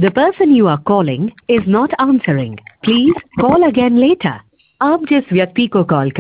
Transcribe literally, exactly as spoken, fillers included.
The person you are calling is not answering. Please call again later. आप जिस व्यक्ति को कॉल